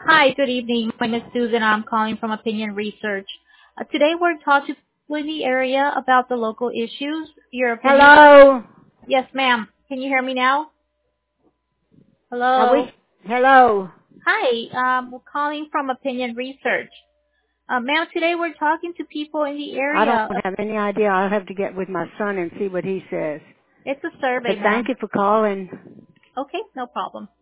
Hi, good evening. My name is Susan. I'm calling from Opinion Research. Today we're talking to the area about the local issues. Your opinion? Hello? Yes, ma'am. Can you hear me now? I wish, Hello? hello? Hi, we're calling from Opinion Research. Ma'am, today we're talking to people in the I don't area. have any idea. I'll have to get with my son and see what he says. It's a survey, But thank ma'am. you for calling. Okay, no problem.